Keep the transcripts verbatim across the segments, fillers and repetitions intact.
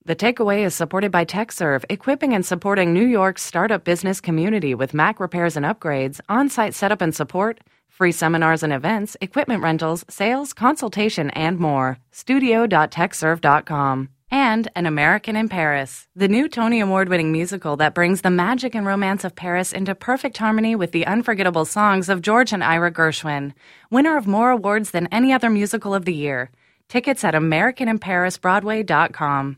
The Takeaway is supported by TechServe, equipping and supporting New York's startup business community with Mac repairs and upgrades, on-site setup and support, free seminars and events, equipment rentals, sales, consultation, and more. studio dot tech serve dot com. And An American in Paris, the new Tony Award-winning musical that brings the magic and romance of Paris into perfect harmony with the unforgettable songs of George and Ira Gershwin, winner of more awards than any other musical of the year. Tickets at american in paris broadway dot com.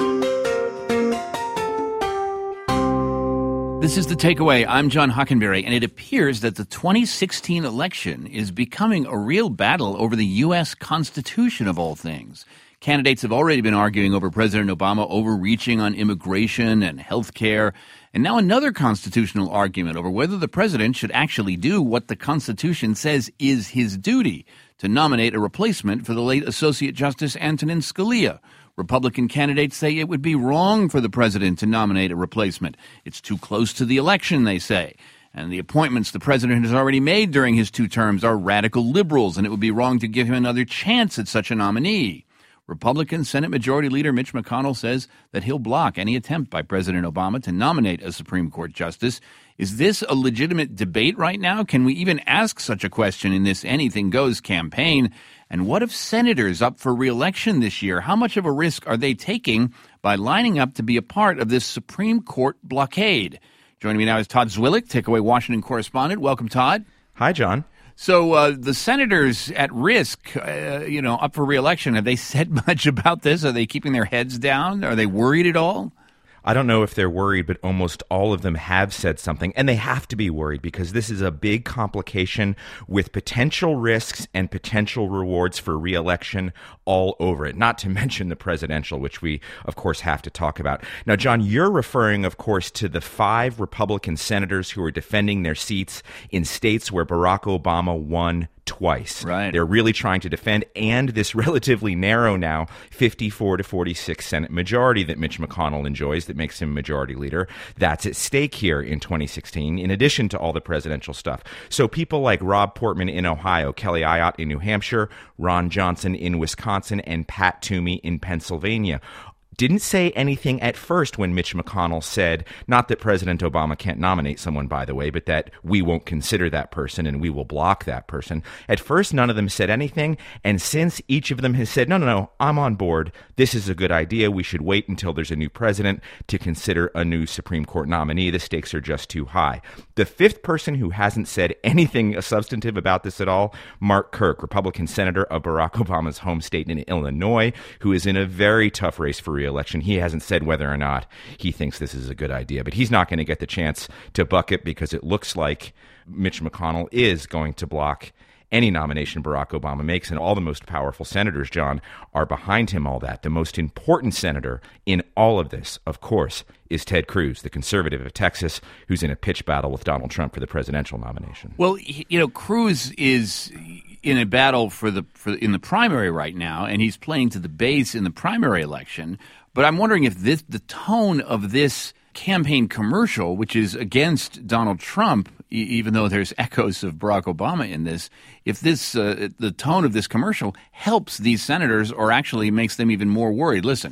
This is The Takeaway. I'm John Hockenberry, and it appears that the twenty sixteen election is becoming a real battle over the U S Constitution of all things. Candidates have already been arguing over President Obama overreaching on immigration and health care, and now another constitutional argument over whether the president should actually do what the Constitution says is his duty, to nominate a replacement for the late Associate Justice Antonin Scalia. Republican candidates say it would be wrong for the president to nominate a replacement. It's too close to the election, they say. And the appointments the president has already made during his two terms are radical liberals, and it would be wrong to give him another chance at such a nominee. Republican Senate Majority Leader Mitch McConnell says that he'll block any attempt by President Obama to nominate a Supreme Court justice. Is this a legitimate debate right now? Can we even ask such a question in this anything goes campaign? And what if senators up for re-election this year? How much of a risk are they taking by lining up to be a part of this Supreme Court blockade? Joining me now is Todd Zwillich, Takeaway Washington correspondent. Welcome, Todd. Hi, John. So uh, the senators at risk, uh, you know, up for re-election, have they said much about this? Are they keeping their heads down? Are they worried at all? I don't know if they're worried, but almost all of them have said something, and they have to be worried because this is a big complication with potential risks and potential rewards for re-election all over it, not to mention the presidential, which we, of course, have to talk about. Now, John, you're referring, of course, to the five Republican senators who are defending their seats in states where Barack Obama won twice. Right. They're really trying to defend, and this relatively narrow now fifty-four to forty-six Senate majority that Mitch McConnell enjoys that makes him majority leader. That's at stake here in twenty sixteen, in addition to all the presidential stuff. So people like Rob Portman in Ohio, Kelly Ayotte in New Hampshire, Ron Johnson in Wisconsin, and Pat Toomey in Pennsylvania didn't say anything at first when Mitch McConnell said, not that President Obama can't nominate someone, by the way, but that we won't consider that person and we will block that person. At first, none of them said anything. And since each of them has said, no, no, no, I'm on board. This is a good idea. We should wait until there's a new president to consider a new Supreme Court nominee. The stakes are just too high. The fifth person who hasn't said anything substantive about this at all, Mark Kirk, Republican senator of Barack Obama's home state in Illinois, who is in a very tough race for re-election. He hasn't said whether or not he thinks this is a good idea, but he's not going to get the chance to buck it because it looks like Mitch McConnell is going to block any nomination Barack Obama makes, and all the most powerful senators, John, are behind him all that. The most important senator in all of this, of course, is Ted Cruz, the conservative of Texas, who's in a pitch battle with Donald Trump for the presidential nomination. Well, you know, Cruz is in a battle for the for in the primary right now, and he's playing to the base in the primary election. But I'm wondering if this the tone of this campaign commercial, which is against Donald Trump, e- even though there's echoes of Barack Obama in this, if this uh, the tone of this commercial helps these senators or actually makes them even more worried. Listen.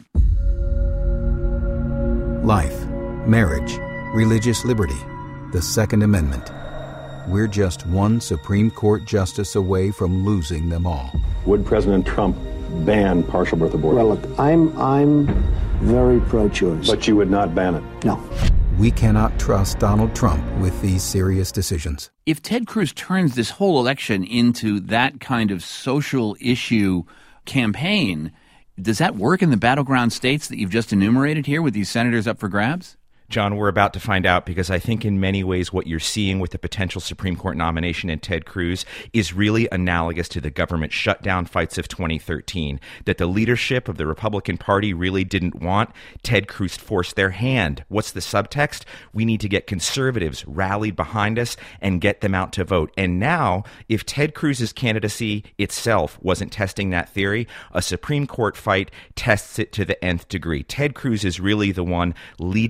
Life, marriage, religious liberty, the Second Amendment. We're just one Supreme Court justice away from losing them all. Would President Trump ban partial birth abortion? Well, look, I'm I'm very pro-choice. But you would not ban it? No. We cannot trust Donald Trump with these serious decisions. If Ted Cruz turns this whole election into that kind of social issue campaign, does that work in the battleground states that you've just enumerated here with these senators up for grabs? John, we're about to find out because I think in many ways what you're seeing with the potential Supreme Court nomination in Ted Cruz is really analogous to the government shutdown fights of twenty thirteen, that the leadership of the Republican Party really didn't want. Ted Cruz forced their hand. What's the subtext? We need to get conservatives rallied behind us and get them out to vote. And now, if Ted Cruz's candidacy itself wasn't testing that theory, a Supreme Court fight tests it to the nth degree. Ted Cruz is really the one leading this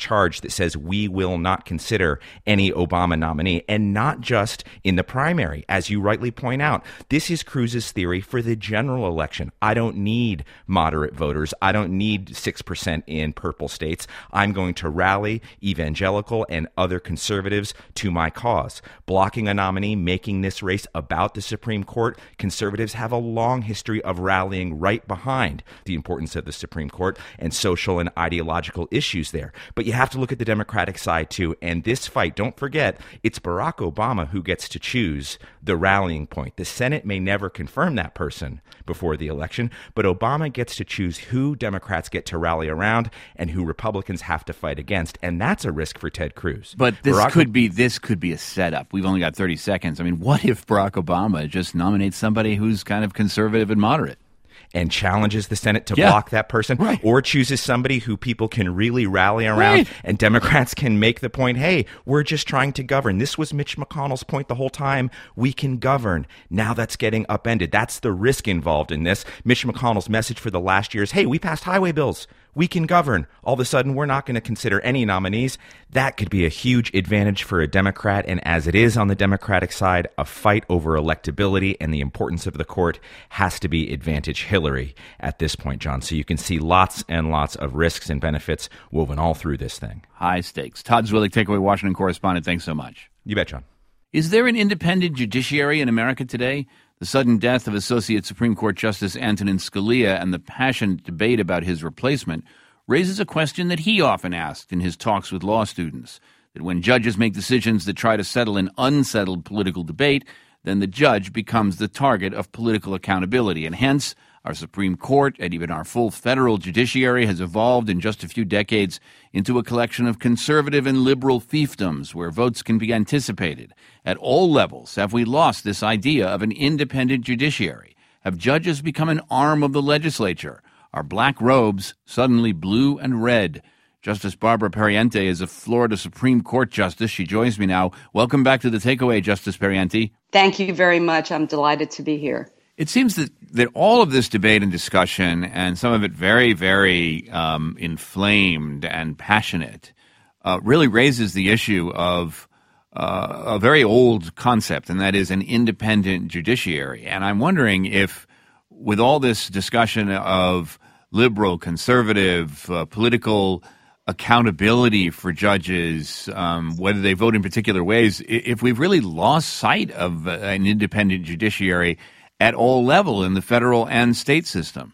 charge that says we will not consider any Obama nominee, and not just in the primary. As you rightly point out, this is Cruz's theory for the general election. I don't need moderate voters. I don't need six percent in purple states. I'm going to rally evangelical and other conservatives to my cause. Blocking a nominee, making this race about the Supreme Court, conservatives have a long history of rallying right behind the importance of the Supreme Court and social and ideological issues there. But you have to look at the Democratic side too. And this fight, don't forget, it's Barack Obama who gets to choose the rallying point. The Senate may never confirm that person before the election, but Obama gets to choose who Democrats get to rally around and who Republicans have to fight against. And that's a risk for Ted Cruz. But this Barack could be this could be a setup. We've only got thirty seconds. I mean, what if Barack Obama just nominates somebody who's kind of conservative and moderate? And challenges the Senate to Yeah. block that person, Right. or chooses somebody who people can really rally around, Right. and Democrats can make the point, hey, we're just trying to govern. This was Mitch McConnell's point the whole time. We can govern. Now that's getting upended. That's the risk involved in this. Mitch McConnell's message for the last year is, hey, we passed highway bills. We can govern. All of a sudden, we're not going to consider any nominees. That could be a huge advantage for a Democrat. And as it is on the Democratic side, a fight over electability and the importance of the court has to be advantage Hillary at this point, John. So you can see lots and lots of risks and benefits woven all through this thing. High stakes. Todd Zwillich, Takeaway Washington correspondent. Thanks so much. You bet, John. Is there an independent judiciary in America today? The sudden death of Associate Supreme Court Justice Antonin Scalia and the passionate debate about his replacement raises a question that he often asked in his talks with law students, that when judges make decisions that try to settle an unsettled political debate, then the judge becomes the target of political accountability. And hence, our Supreme Court and even our full federal judiciary has evolved in just a few decades into a collection of conservative and liberal fiefdoms where votes can be anticipated. At all levels, have we lost this idea of an independent judiciary? Have judges become an arm of the legislature? Are black robes suddenly blue and red? Justice Barbara Pariente is a Florida Supreme Court justice. She joins me now. Welcome back to the Takeaway, Justice Pariente. Thank you very much. I'm delighted to be here. It seems that, that all of this debate and discussion, and some of it very, very um, inflamed and passionate, uh, really raises the issue of uh, a very old concept, and that is an independent judiciary. And I'm wondering if, with all this discussion of liberal, conservative, uh, political accountability for judges, um, whether they vote in particular ways, if we've really lost sight of an independent judiciary at all level in the federal and state system.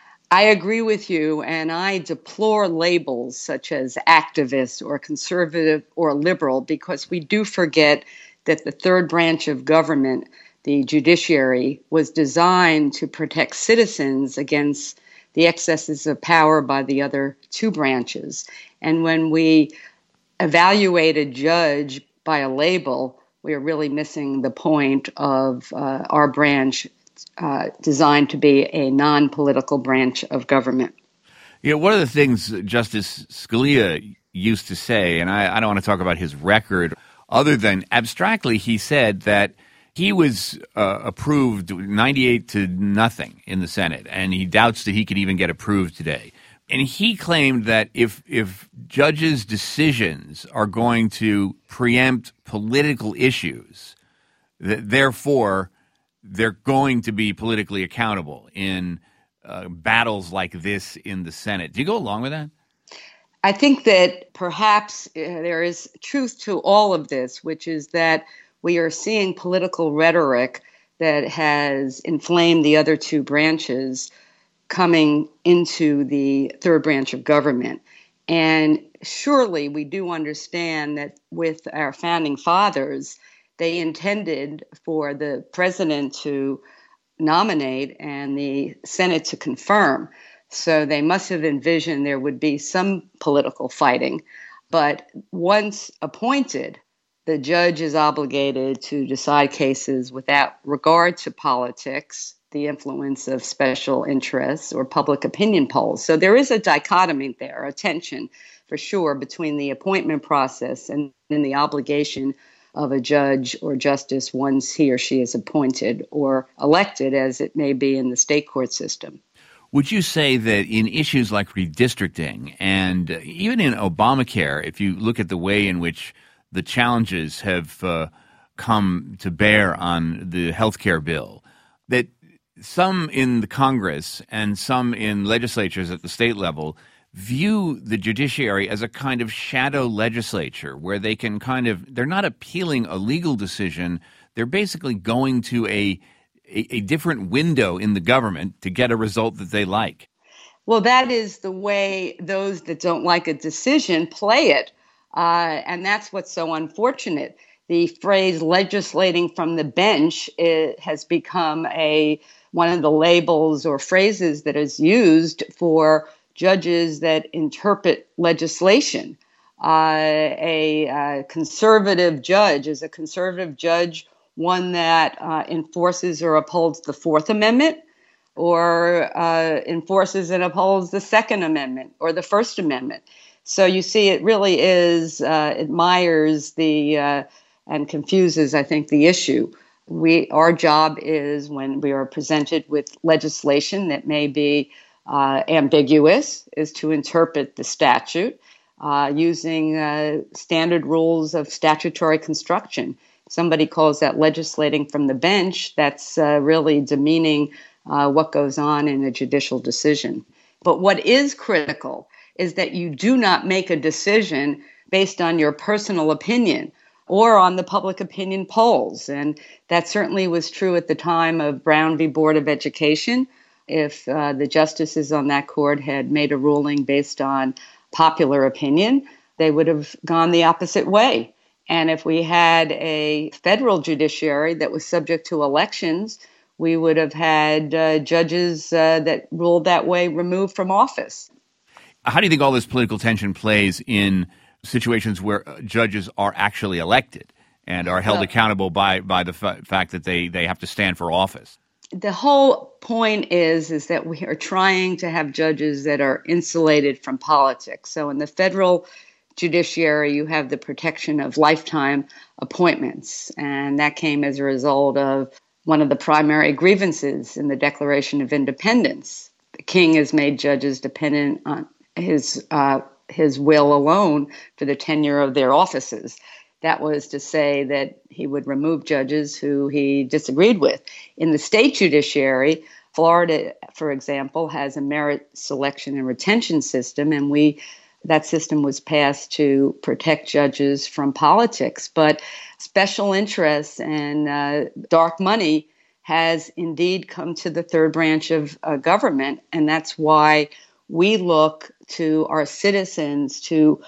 I agree with you, and I deplore labels such as activist or conservative or liberal, because we do forget that the third branch of government, the judiciary, was designed to protect citizens against the excesses of power by the other two branches. And when we evaluate a judge by a label, we are really missing the point of uh, our branch uh, designed to be a non-political branch of government. Yeah, one of the things Justice Scalia used to say, and I, I don't want to talk about his record, other than abstractly, he said that he was uh, approved ninety-eight to nothing in the Senate, and he doubts that he could even get approved today. And he claimed that if if judges' decisions are going to preempt political issues, that therefore they're going to be politically accountable in uh, battles like this in the Senate. Do you go along with that? I think that perhaps uh, there is truth to all of this, which is that we are seeing political rhetoric that has inflamed the other two branches coming into the third branch of government. And surely we do understand that with our founding fathers, they intended for the president to nominate and the Senate to confirm. So they must have envisioned there would be some political fighting. But once appointed, the judge is obligated to decide cases without regard to politics, the influence of special interests, or public opinion polls. So there is a dichotomy there, a tension for sure, between the appointment process and, and the obligation of a judge or justice once he or she is appointed or elected, as it may be in the state court system. Would you say that in issues like redistricting and even in Obamacare, if you look at the way in which the challenges have uh, come to bear on the health care bill, that some in the Congress and some in legislatures at the state level view the judiciary as a kind of shadow legislature where they can kind of, they're not appealing a legal decision, they're basically going to a, a, a different window in the government to get a result that they like? Well, that is the way those that don't like a decision play it. Uh, and that's what's so unfortunate. The phrase legislating from the bench it has become a one of the labels or phrases that is used for judges that interpret legislation. Uh, a, a conservative judge is a conservative judge, one that uh, enforces or upholds the Fourth Amendment, or uh, enforces and upholds the Second Amendment or the First Amendment. So you see, it really is, uh, admires the, uh, and confuses, I think, the issue. We, our job is when we are presented with legislation that may be uh, ambiguous, is to interpret the statute uh, using uh, standard rules of statutory construction. Somebody calls that legislating from the bench. That's uh, really demeaning uh, what goes on in a judicial decision. But what is critical is that you do not make a decision based on your personal opinion or on the public opinion polls. And that certainly was true at the time of Brown v. Board of Education. If uh, the justices on that court had made a ruling based on popular opinion, they would have gone the opposite way. And if we had a federal judiciary that was subject to elections, we would have had uh, judges uh, that ruled that way removed from office. How do you think all this political tension plays in situations where judges are actually elected and are held well, accountable by, by the f- fact that they, they have to stand for office? The whole point is, is that we are trying to have judges that are insulated from politics. So in the federal judiciary, you have the protection of lifetime appointments. And that came as a result of one of the primary grievances in the Declaration of Independence. The king has made judges dependent on his uh, his will alone for the tenure of their offices. That was to say that he would remove judges who he disagreed with. In the state judiciary, Florida, for example, has a merit selection and retention system, and we that system was passed to protect judges from politics. But special interests and uh, dark money has indeed come to the third branch of uh, government, and that's why we look to our citizens to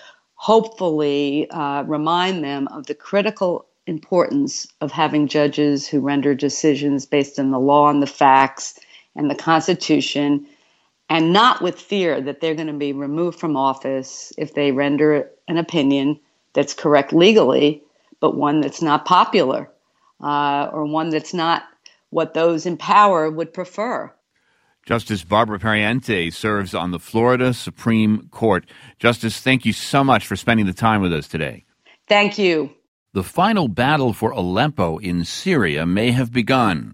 hopefully uh, remind them of the critical importance of having judges who render decisions based on the law and the facts and the Constitution, and not with fear that they're going to be removed from office if they render an opinion that's correct legally, but one that's not popular uh, or one that's not what those in power would prefer. Justice Barbara Pariente serves on the Florida Supreme Court. Justice, thank you so much for spending the time with us today. Thank you. The final battle for Aleppo in Syria may have begun.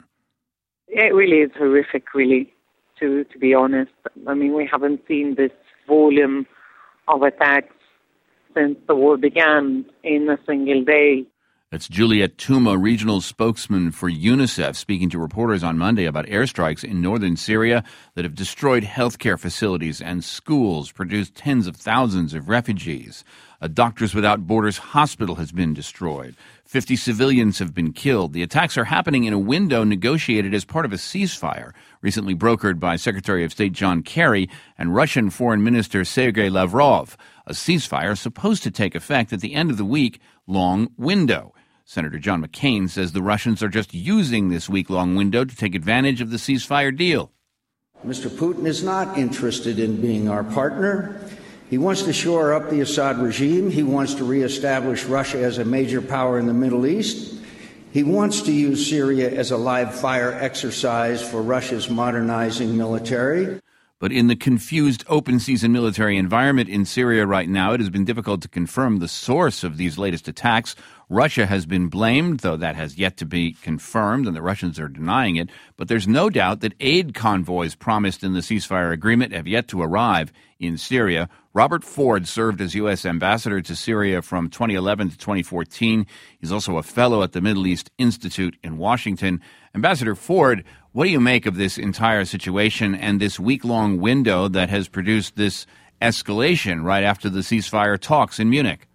It really is horrific, really, to, to be honest. I mean, we haven't seen this volume of attacks since the war began in a single day. That's Juliet Touma, regional spokesman for UNICEF, speaking to reporters on Monday about airstrikes in northern Syria that have destroyed healthcare facilities and schools, produced tens of thousands of refugees. A Doctors Without Borders hospital has been destroyed. Fifty civilians have been killed. The attacks are happening in a window negotiated as part of a ceasefire, recently brokered by Secretary of State John Kerry and Russian Foreign Minister Sergei Lavrov. A ceasefire supposed to take effect at the end of the week-long window. Senator John McCain says the Russians are just using this week-long window to take advantage of the ceasefire deal. Mister Putin is not interested in being our partner. He wants to shore up the Assad regime. He wants to reestablish Russia as a major power in the Middle East. He wants to use Syria as a live fire exercise for Russia's modernizing military. But in the confused open-season military environment in Syria right now, it has been difficult to confirm the source of these latest attacks Russia has been blamed, though that has yet to be confirmed, and the Russians are denying it. But there's no doubt that aid convoys promised in the ceasefire agreement have yet to arrive in Syria. Robert Ford served as U S ambassador to Syria from twenty eleven to twenty fourteen. He's also a fellow at the Middle East Institute in Washington. Ambassador Ford, what do you make of this entire situation and this week-long window that has produced this escalation right after the ceasefire talks in Munich?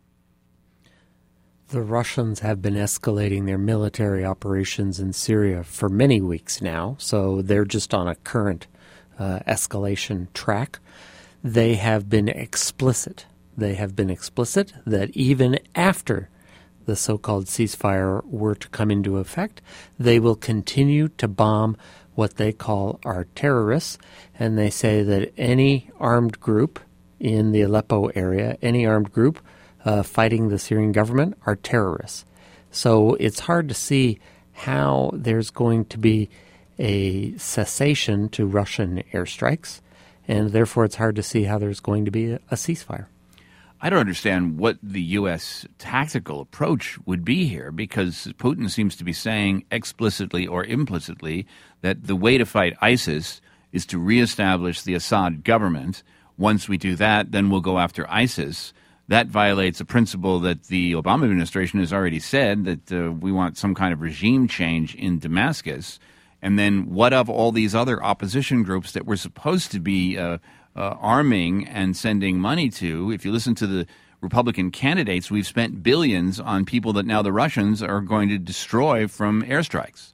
The Russians have been escalating their military operations in Syria for many weeks now, so they're just on a current uh, escalation track. They have been explicit. They have been explicit that even after the so-called ceasefire were to come into effect, they will continue to bomb what they call our terrorists, and they say that any armed group in the Aleppo area, any armed group Uh, fighting the Syrian government are terrorists. So it's hard to see how there's going to be a cessation to Russian airstrikes, and therefore it's hard to see how there's going to be a, a ceasefire. I don't understand what the U S tactical approach would be here, because Putin seems to be saying explicitly or implicitly that the way to fight ISIS is to reestablish the Assad government. Once we do that, then we'll go after ISIS. That violates a principle that the Obama administration has already said, that uh, we want some kind of regime change in Damascus. And then what of all these other opposition groups that we're supposed to be uh, uh, arming and sending money to? If you listen to the Republican candidates, we've spent billions on people that now the Russians are going to destroy from airstrikes.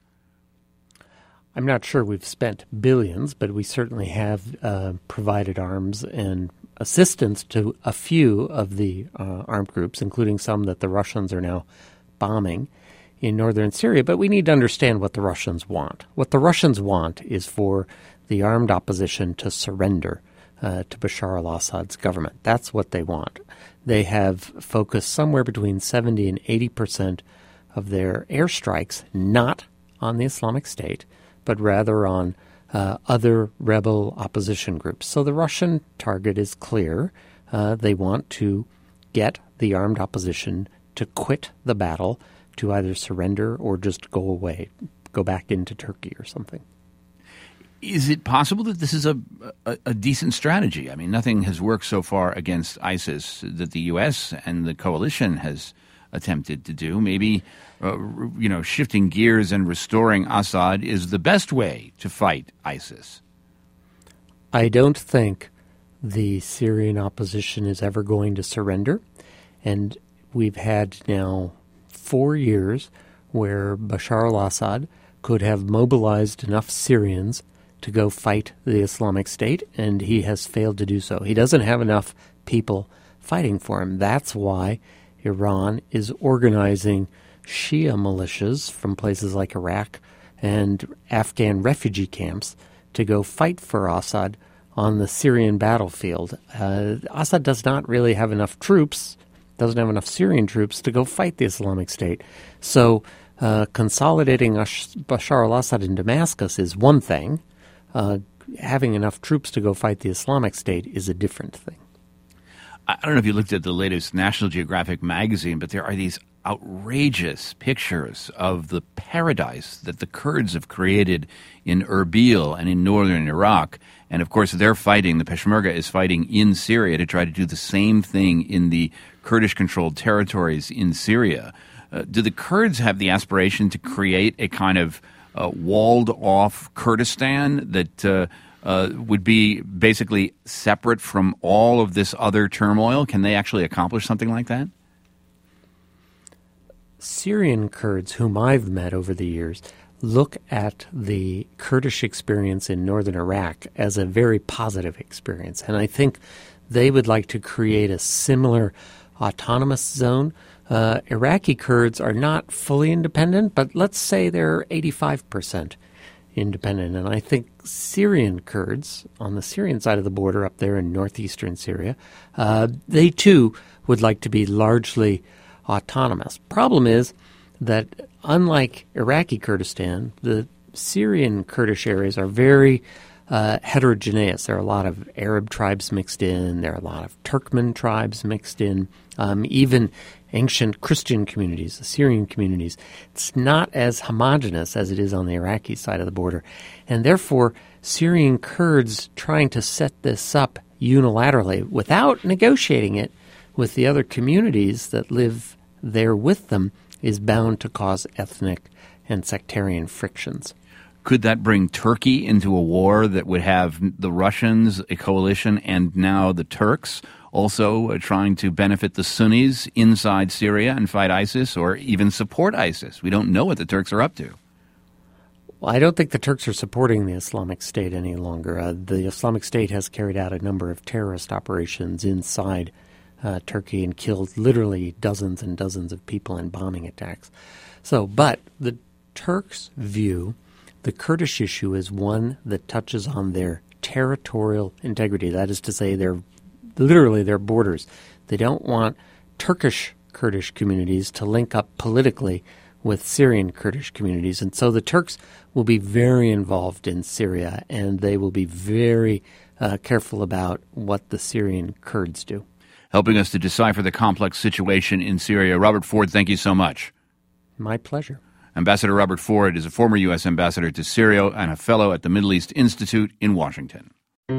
I'm not sure we've spent billions, but we certainly have uh, provided arms and assistance to a few of the uh, armed groups, including some that the Russians are now bombing in northern Syria. But we need to understand what the Russians want. What the Russians want is for the armed opposition to surrender uh, to Bashar al-Assad's government. That's what they want. They have focused somewhere between seventy and eighty percent of their airstrikes not on the Islamic State, but rather on Uh, other rebel opposition groups. So the Russian target is clear. Uh, they want to get the armed opposition to quit the battle, to either surrender or just go away, go back into Turkey or something. Is it possible that this is a, a, a decent strategy? I mean, nothing has worked so far against ISIS that the U S and the coalition has attempted to do. Maybe, uh, you know, shifting gears and restoring Assad is the best way to fight ISIS. I don't think the Syrian opposition is ever going to surrender. And we've had now four years where Bashar al-Assad could have mobilized enough Syrians to go fight the Islamic State, and he has failed to do so. He doesn't have enough people fighting for him. That's why Iran is organizing Shia militias from places like Iraq and Afghan refugee camps to go fight for Assad on the Syrian battlefield. Uh, Assad does not really have enough troops, doesn't have enough Syrian troops to go fight the Islamic State. So uh, consolidating Bashar al-Assad in Damascus is one thing. Uh, having enough troops to go fight the Islamic State is a different thing. I don't know if you looked at the latest National Geographic magazine, but there are these outrageous pictures of the paradise that the Kurds have created in Erbil and in northern Iraq. And, of course, they're fighting, the Peshmerga is fighting in Syria to try to do the same thing in the Kurdish-controlled territories in Syria. Uh, do the Kurds have the aspiration to create a kind of uh, walled-off Kurdistan that uh, uh, would be basically separate from all of this other turmoil? Can they actually accomplish something like that? Syrian Kurds, whom I've met over the years, look at the Kurdish experience in northern Iraq as a very positive experience. And I think they would like to create a similar autonomous zone. Uh, Iraqi Kurds are not fully independent, but let's say they're eighty-five percent independent. And I think Syrian Kurds on the Syrian side of the border up there in northeastern Syria, uh, they too would like to be largely autonomous. Problem is that unlike Iraqi Kurdistan, the Syrian Kurdish areas are very uh, heterogeneous. There are a lot of Arab tribes mixed in. There are a lot of Turkmen tribes mixed in. Um, even ancient Christian communities, Assyrian communities. It's not as homogenous as it is on the Iraqi side of the border. And therefore, Syrian Kurds trying to set this up unilaterally without negotiating it with the other communities that live there with them is bound to cause ethnic and sectarian frictions. Could that bring Turkey into a war that would have the Russians, a coalition, and now the Turks also uh, trying to benefit the Sunnis inside Syria and fight ISIS or even support ISIS? We don't know what the Turks are up to. Well, I don't think the Turks are supporting the Islamic State any longer. Uh, the Islamic State has carried out a number of terrorist operations inside uh, Turkey and killed literally dozens and dozens of people in bombing attacks. So, but the Turks view the Kurdish issue is one that touches on their territorial integrity. That is to say, their literally their borders. They don't want Turkish Kurdish communities to link up politically with Syrian Kurdish communities. And so the Turks will be very involved in Syria, and they will be very uh, careful about what the Syrian Kurds do. Helping us to decipher the complex situation in Syria, Robert Ford, thank you so much. My pleasure. Ambassador Robert Ford is a former U S ambassador to Syria and a fellow at the Middle East Institute in Washington.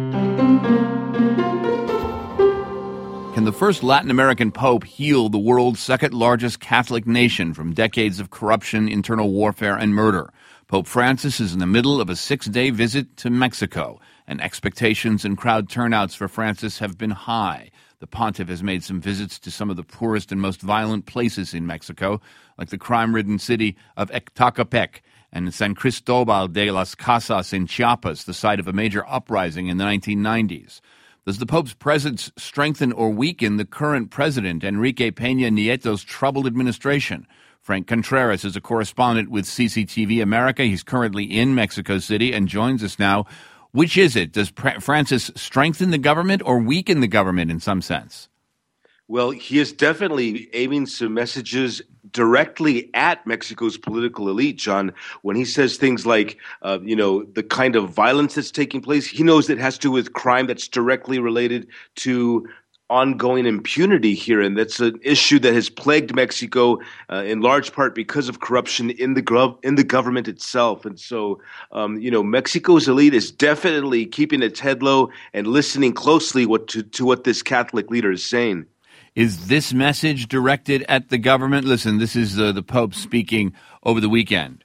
Can the first Latin American pope heal the world's second-largest Catholic nation from decades of corruption, internal warfare, and murder? Pope Francis is in the middle of a six-day visit to Mexico, and expectations and crowd turnouts for Francis have been high. The pontiff has made some visits to some of the poorest and most violent places in Mexico, like the crime-ridden city of Ecatepec and San Cristobal de las Casas in Chiapas, the site of a major uprising in the nineteen nineties. Does the Pope's presence strengthen or weaken the current president, Enrique Peña Nieto's troubled administration? Frank Contreras is a correspondent with C C T V America. He's currently in Mexico City and joins us now. Which is it? Does Francis strengthen the government or weaken the government in some sense? Well, he is definitely aiming some messages directly at Mexico's political elite, John. When he says things like, uh, you know, the kind of violence that's taking place, he knows it has to do with crime that's directly related to ongoing impunity here, and that's an issue that has plagued Mexico uh, in large part because of corruption in the gov- in the government itself. And so, um, you know, Mexico's elite is definitely keeping its head low and listening closely what to, to what this Catholic leader is saying. Is this message directed at the government? Listen, this is uh, the Pope speaking over the weekend.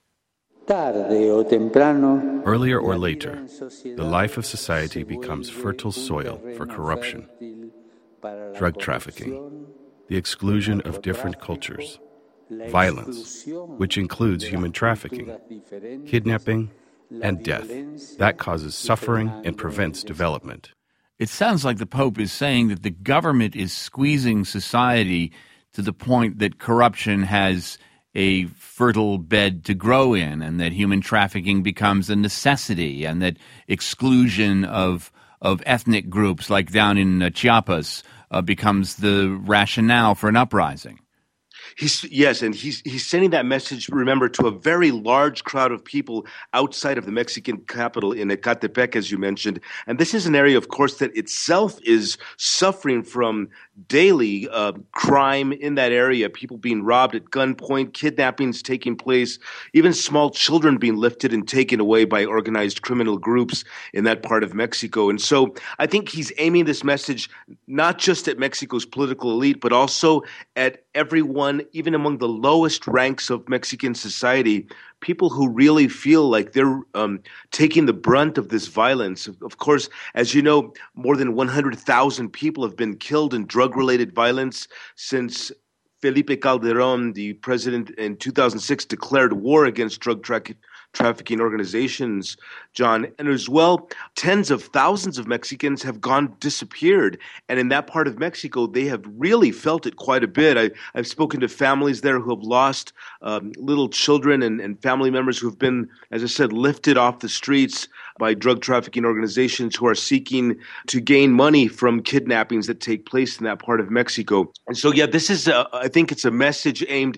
Earlier or later, the life of society becomes fertile soil for corruption, drug trafficking, the exclusion of different cultures, violence, which includes human trafficking, kidnapping, and death. That causes suffering and prevents development. It sounds like the Pope is saying that the government is squeezing society to the point that corruption has a fertile bed to grow in, and that human trafficking becomes a necessity, and that exclusion of of ethnic groups like down in uh, Chiapas uh, becomes the rationale for an uprising. He's yes, and he's he's sending that message, remember, to a very large crowd of people outside of the Mexican capital in Ecatepec, as you mentioned. And this is an area, of course, that itself is suffering from daily uh, crime in that area, people being robbed at gunpoint, kidnappings taking place, even small children being lifted and taken away by organized criminal groups in that part of Mexico. And so I think he's aiming this message not just at Mexico's political elite, but also at everyone, even among the lowest ranks of Mexican society, people who really feel like they're um, taking the brunt of this violence. Of course, as you know, more than one hundred thousand people have been killed in drug-related violence since Felipe Calderón, the president in two thousand six, declared war against drug trafficking. trafficking organizations, John. And as well, tens of thousands of Mexicans have gone disappeared. And in that part of Mexico, they have really felt it quite a bit. I, I've spoken to families there who have lost um, little children and, and family members who have been, as I said, lifted off the streets by drug trafficking organizations who are seeking to gain money from kidnappings that take place in that part of Mexico. And so, yeah, this is, a, I think it's a message aimed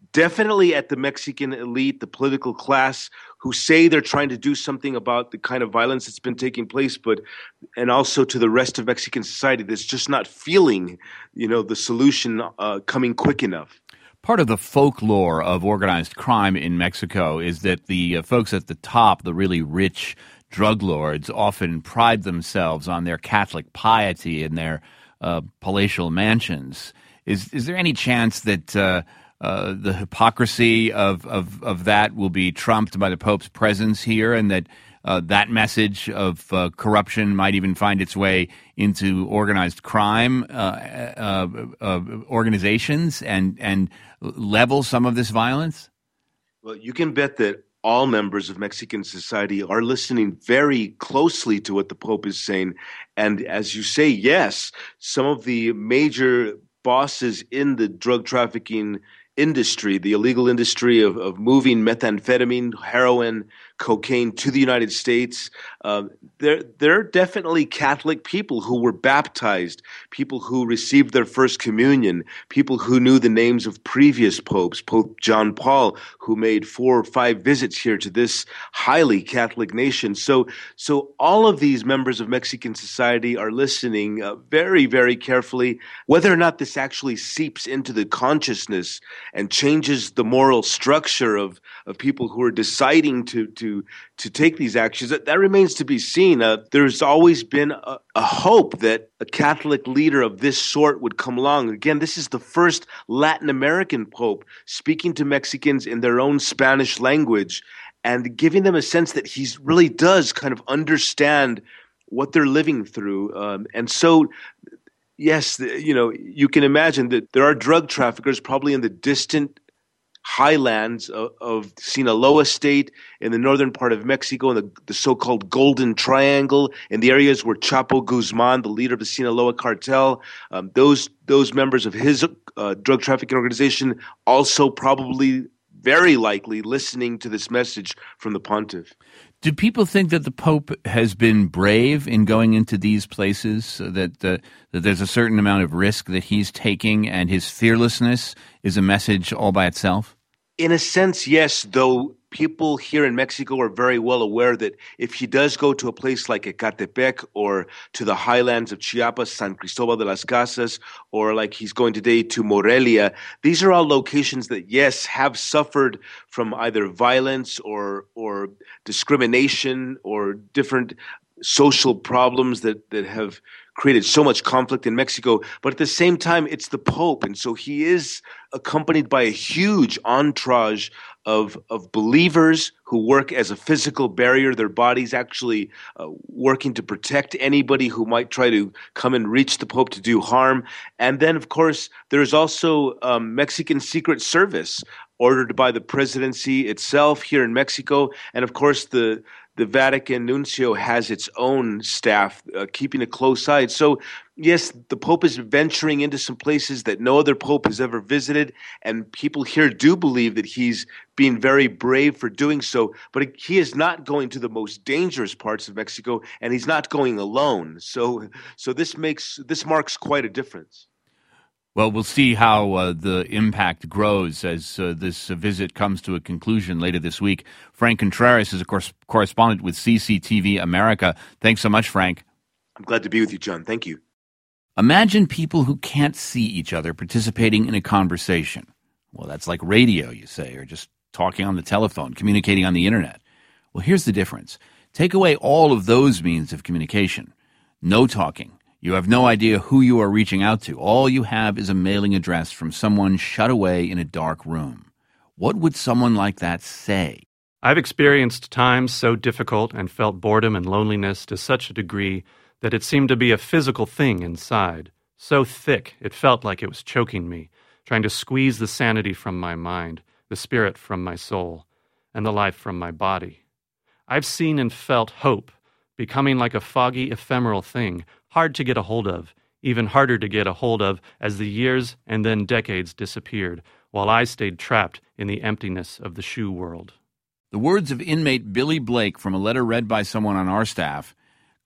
definitely at the Mexican elite, the political class, who say they're trying to do something about the kind of violence that's been taking place, but and also to the rest of Mexican society that's just not feeling, you know, the solution uh, coming quick enough. Part of the folklore of organized crime in Mexico is that the uh, folks at the top, the really rich drug lords, often pride themselves on their Catholic piety in their uh, palatial mansions. Is is there any chance that uh, uh, the hypocrisy of, of, of that will be trumped by the Pope's presence here, and that uh, that message of uh, corruption might even find its way into organized crime uh, uh, uh, organizations and and level some of this violence? Well, you can bet that all members of Mexican society are listening very closely to what the Pope is saying. And as you say, yes, some of the major bosses in the drug trafficking industry, the illegal industry of, of moving methamphetamine, heroin, cocaine to the United States, uh, they're, they're definitely Catholic people who were baptized, people who received their first communion, people who knew the names of previous popes, Pope John Paul, who made four or five visits here to this highly Catholic nation. So, so all of these members of Mexican society are listening uh, very, very carefully. Whether or not this actually seeps into the consciousness and changes the moral structure of, of people who are deciding to, to To, to take these actions, that, that remains to be seen. Uh, there's always been a, a hope that a Catholic leader of this sort would come along. Again, this is the first Latin American Pope speaking to Mexicans in their own Spanish language and giving them a sense that he really does kind of understand what they're living through. Um, and so, yes, you know, you can imagine that there are drug traffickers probably in the distant highlands of, of Sinaloa state, in the northern part of Mexico, in the, the so-called Golden Triangle, in the areas where Chapo Guzman, the leader of the Sinaloa cartel, um, those those members of his uh, drug trafficking organization, also probably very likely listening to this message from the pontiff. Do people think that the Pope has been brave in going into these places, so that, uh, that there's a certain amount of risk that he's taking, and his fearlessness is a message all by itself? In a sense, yes, though people here in Mexico are very well aware that if he does go to a place like Ecatepec or to the highlands of Chiapas, San Cristobal de las Casas, or like he's going today to Morelia, these are all locations that, yes, have suffered from either violence or or discrimination or different social problems that, that have created so much conflict in Mexico. But at the same time, it's the Pope. And so he is accompanied by a huge entourage of, of believers who work as a physical barrier, their bodies actually uh, working to protect anybody who might try to come and reach the Pope to do harm. And then, of course, there's also um, Mexican Secret Service ordered by the presidency itself here in Mexico. And of course, the The Vatican nuncio has its own staff uh, keeping a close eye. So, yes, the Pope is venturing into some places that no other Pope has ever visited, and people here do believe that he's being very brave for doing so. But he is not going to the most dangerous parts of Mexico, and he's not going alone. So, so this makes this marks quite a difference. Well, we'll see how uh, the impact grows as uh, this uh, visit comes to a conclusion later this week. Frank Contreras is, of course, correspondent with C C T V America. Thanks so much, Frank. I'm glad to be with you, John. Thank you. Imagine people who can't see each other participating in a conversation. Well, that's like radio, you say, or just talking on the telephone, communicating on the internet. Well, here's the difference. Take away all of those means of communication. No talking. You have no idea who you are reaching out to. All you have is a mailing address from someone shut away in a dark room. What would someone like that say? I've experienced times so difficult and felt boredom and loneliness to such a degree that it seemed to be a physical thing inside. So thick, it felt like it was choking me, trying to squeeze the sanity from my mind, the spirit from my soul, and the life from my body. I've seen and felt hope becoming like a foggy, ephemeral thing, hard to get a hold of, even harder to get a hold of as the years and then decades disappeared, while I stayed trapped in the emptiness of the shoe world. The words of inmate Billy Blake from a letter read by someone on our staff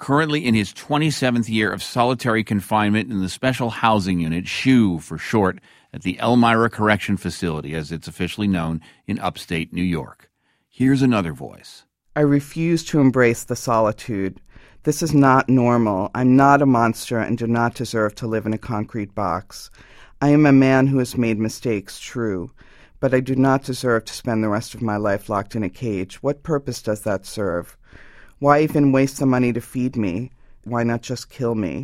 currently in his twenty-seventh year of solitary confinement in the Special Housing Unit, SHU for short, at the Elmira Correction Facility, as it's officially known, in upstate New York. Here's another voice. I refuse to embrace the solitude. This is not normal. I'm not a monster and do not deserve to live in a concrete box. I am a man who has made mistakes, true, but I do not deserve to spend the rest of my life locked in a cage. What purpose does that serve? Why even waste the money to feed me? Why not just kill me?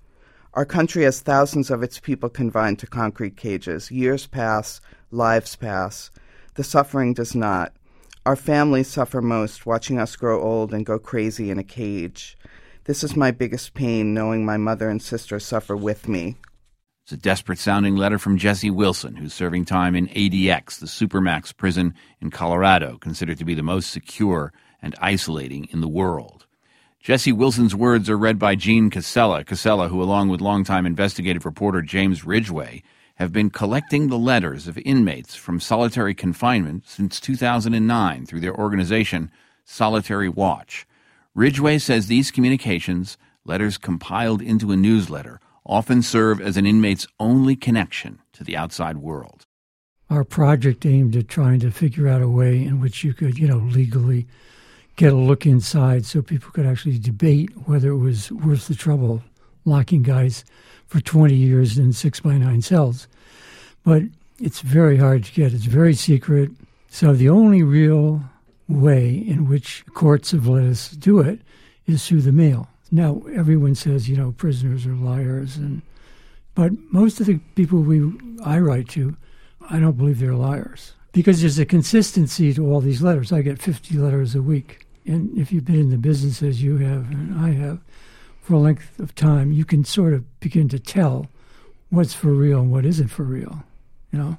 Our country has thousands of its people confined to concrete cages. Years pass, lives pass. The suffering does not. Our families suffer most, watching us grow old and go crazy in a cage. This is my biggest pain, knowing my mother and sister suffer with me. It's a desperate-sounding letter from Jesse Wilson, who's serving time in A D X, the Supermax prison in Colorado, considered to be the most secure and isolating in the world. Jesse Wilson's words are read by Jean Casella. Casella, who along with longtime investigative reporter James Ridgway, have been collecting the letters of inmates from solitary confinement since two thousand nine through their organization, Solitary Watch. Ridgway says these communications, letters compiled into a newsletter, often serve as an inmate's only connection to the outside world. Our project aimed at trying to figure out a way in which you could, you know, legally get a look inside so people could actually debate whether it was worth the trouble locking guys for twenty years in six by nine cells. But it's very hard to get. It's very secret. So the only real way in which courts have let us do it is through the mail. Now, everyone says, you know, prisoners are liars, and but most of the people we I write to, I don't believe they're liars. Because there's a consistency to all these letters. I get fifty letters a week. And if you've been in the business as you have and I have for a length of time, you can sort of begin to tell what's for real and what isn't for real, you know.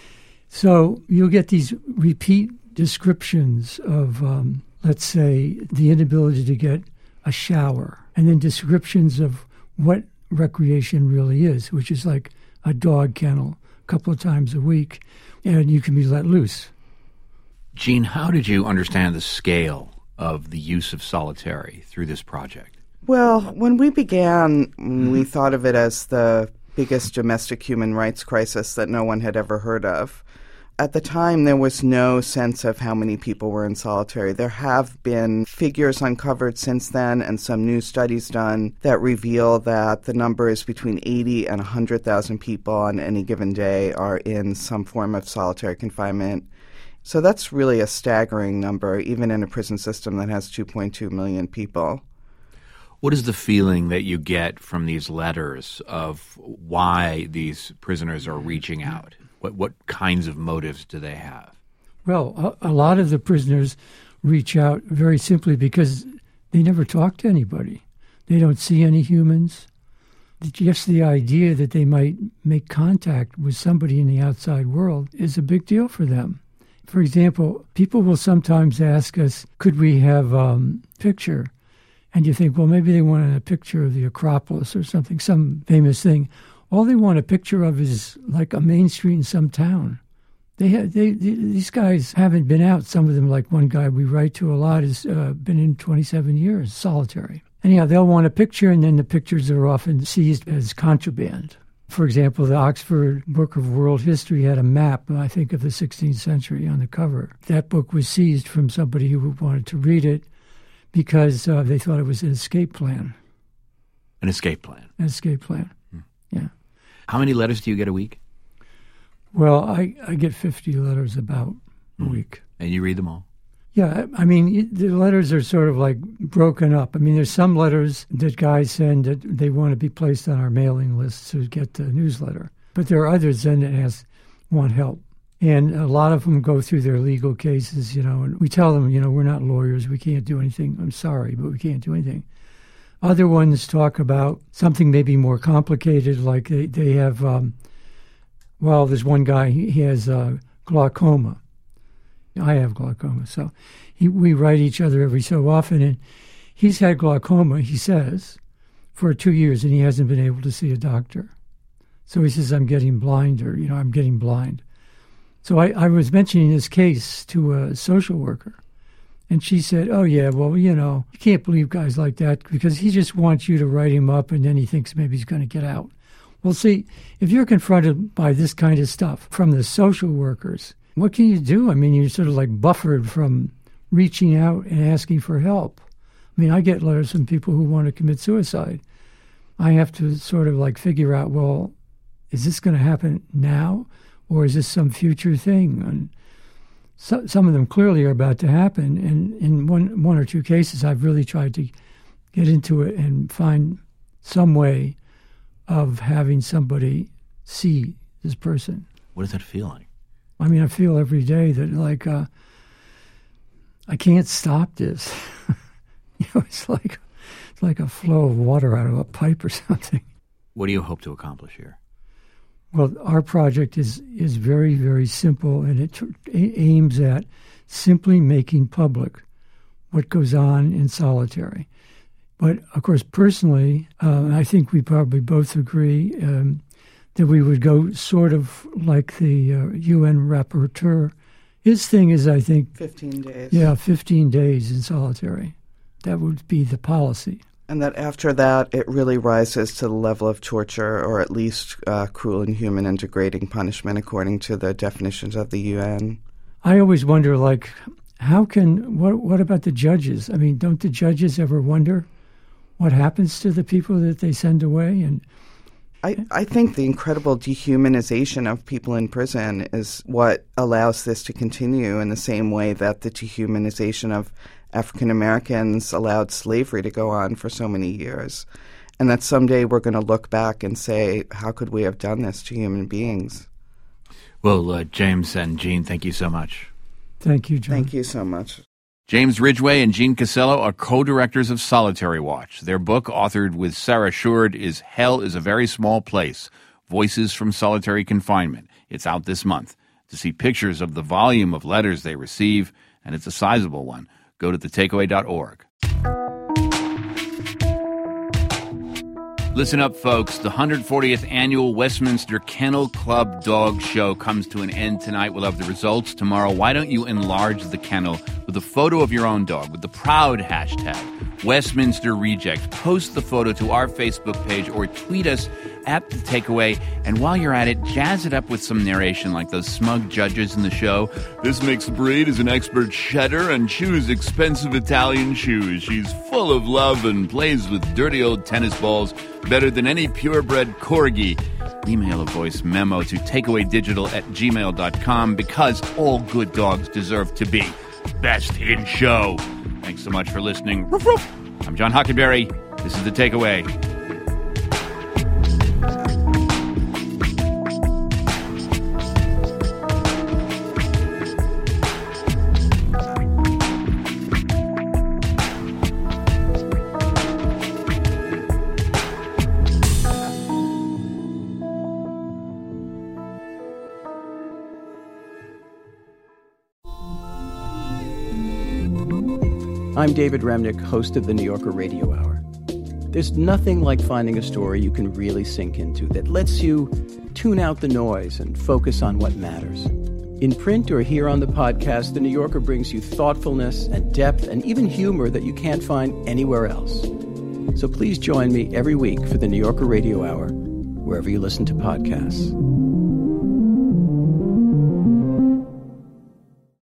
So you'll get these repeat descriptions of, um, let's say, the inability to get a shower, and then descriptions of what recreation really is, which is like a dog kennel a couple of times a week, and you can be let loose. Gene, how did you understand the scale of the use of solitary through this project? Well, when we began, we thought of it as the biggest domestic human rights crisis that no one had ever heard of. At the time, there was no sense of how many people were in solitary. There have been figures uncovered since then and some new studies done that reveal that the number is between eighty and one hundred thousand people on any given day are in some form of solitary confinement. So that's really a staggering number, even in a prison system that has two point two million people. What is the feeling that you get from these letters of why these prisoners are reaching out? What what kinds of motives do they have? Well, a, a lot of the prisoners reach out very simply because they never talk to anybody. They don't see any humans. Just the idea that they might make contact with somebody in the outside world is a big deal for them. For example, people will sometimes ask us, could we have a um, picture? And you think, well, maybe they want a picture of the Acropolis or something, some famous thing. All they want a picture of is like a main street in some town. They, ha- they, they These guys haven't been out. Some of them, like one guy we write to a lot, has uh, been in twenty-seven years, solitary. Anyhow, they'll want a picture, and then the pictures are often seized as contraband. For example, the Oxford Book of World History had a map, I think, of the sixteenth century on the cover. That book was seized from somebody who wanted to read it because uh, they thought it was an escape plan. An escape plan? An escape plan, hmm. yeah. How many letters do you get a week? Well, I, I get fifty letters about a hmm. week. And you read them all? Yeah, I mean, the letters are sort of like broken up. I mean, there's some letters that guys send that they want to be placed on our mailing list to get the newsletter. But there are others then that has, want help. And a lot of them go through their legal cases, you know, and we tell them, you know, we're not lawyers. We can't do anything. I'm sorry, but we can't do anything. Other ones talk about something maybe more complicated, like they, they have, um, well, there's one guy, he, he has uh, glaucoma. I have glaucoma, so he, we write each other every so often, and he's had glaucoma, he says, for two years, and he hasn't been able to see a doctor. So he says, I'm getting blind, or, you know, I'm getting blind. So I, I was mentioning this case to a social worker, And she said, oh, yeah, well, you know, you can't believe guys like that because he just wants you to write him up and then he thinks maybe he's going to get out. Well, see, if you're confronted by this kind of stuff from the social workers, what can you do? I mean, you're sort of like buffered from reaching out and asking for help. I mean, I get letters from people who want to commit suicide. I have to sort of like figure out, well, is this going to happen now or is this some future thing? And so, some of them clearly are about to happen. And in one, one or two cases, I've really tried to get into it and find some way of having somebody see this person. What does that feel like? I mean, I feel every day that, like, uh, I can't stop this. You know, it's like it's like a flow of water out of a pipe or something. What do you hope to accomplish here? Well, our project is, is very, very simple, and it a- aims at simply making public what goes on in solitary. But, of course, personally, uh, I think we probably both agree um, that we would go sort of like the uh, U N rapporteur. His thing is, I think... fifteen days. Yeah, fifteen days in solitary. That would be the policy. And that after that, it really rises to the level of torture or at least uh, cruel, inhuman, and degrading punishment according to the definitions of the U N. I always wonder, like, how can... What, what about the judges? I mean, don't the judges ever wonder what happens to the people that they send away? And I, I think the incredible dehumanization of people in prison is what allows this to continue in the same way that the dehumanization of African Americans allowed slavery to go on for so many years. And that someday we're going to look back and say, how could we have done this to human beings? Well, uh, James and Jean, thank you so much. Thank you, John. Thank you so much. James Ridgway and Jean Casello are co-directors of Solitary Watch. Their book, authored with Sarah Shourd, is Hell is a Very Small Place, Voices from Solitary Confinement. It's out this month. To see pictures of the volume of letters they receive, and it's a sizable one, go to the takeaway dot org. Listen up, folks. The one hundred fortieth Annual Westminster Kennel Club Dog Show comes to an end tonight. We'll have the results tomorrow. Why don't you enlarge the kennel with a photo of your own dog with the proud hashtag Westminster Reject. Post the photo to our Facebook page or tweet us at The Takeaway. And while you're at it, jazz it up with some narration like those smug judges in the show. This mixed breed is an expert shedder and chews expensive Italian shoes. She's full of love and plays with dirty old tennis balls better than any purebred corgi. Email a voice memo to takeawaydigital at gmail dot com because all good dogs deserve to be best in show. Thanks so much for listening. Roof, roof. I'm John Hockenberry. This is The Takeaway. I'm David Remnick, host of the New Yorker Radio Hour. There's nothing like finding a story you can really sink into that lets you tune out the noise and focus on what matters. In print or here on the podcast, the New Yorker brings you thoughtfulness and depth and even humor that you can't find anywhere else. So please join me every week for the New Yorker Radio Hour, wherever you listen to podcasts.